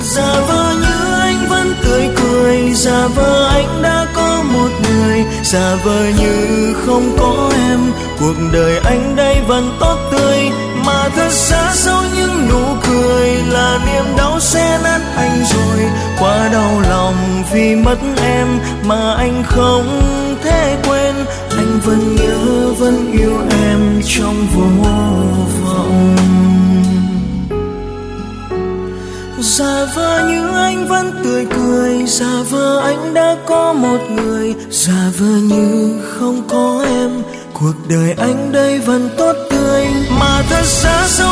Giả vờ như anh vẫn tươi cười, giả vờ anh đã có một người, giả vờ như không có em, cuộc đời anh đây vẫn tốt tươi. Mà thật ra sau những nụ cười là niềm đau sẽ nát anh rồi. Quá đau lòng vì mất em mà anh không thể quên. Anh vẫn nhớ vẫn yêu em trong vô vọng. Giả vờ như anh vẫn tươi cười, giả vờ anh đã có một người, giả vờ như không có em, cuộc đời anh đây vẫn tốt tươi. Mà thật ra sau